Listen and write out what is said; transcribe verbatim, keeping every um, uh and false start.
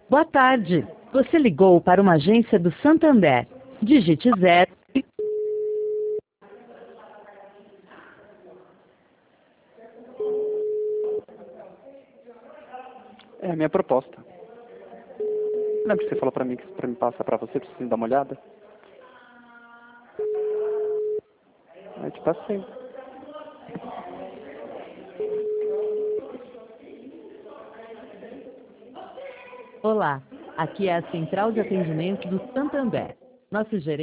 Boa tarde. Você ligou para uma agência do Santander. Digite zero. É a minha proposta. Lembra que você falou pra mim que pra me passar pra você, preciso dar uma olhada? Aí te passei. Olá. Aqui é a central de atendimento do Santander. Nosso gerente